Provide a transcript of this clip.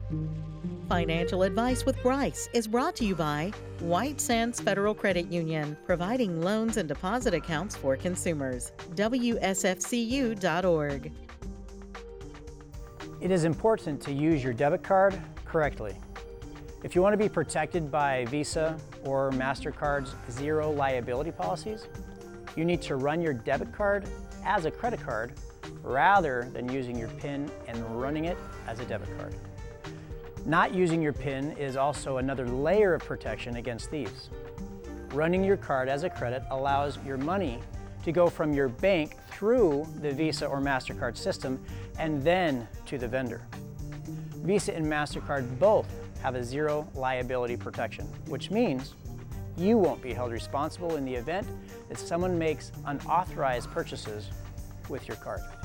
Financial advice with Bryce is brought to you by White Sands Federal Credit Union, providing loans and deposit accounts for consumers. WSFCU.org. It is important to use your debit card correctly. If you want to be protected by Visa or MasterCard's zero liability policies, you need to run your debit card as a credit card rather than using your PIN and running it as a debit card. Not using your PIN is also another layer of protection against thieves. Running your card as a credit allows your money to go from your bank through the Visa or MasterCard system and then to the vendor. Visa and MasterCard both have a zero liability protection, which means you won't be held responsible in the event that someone makes unauthorized purchases with your card.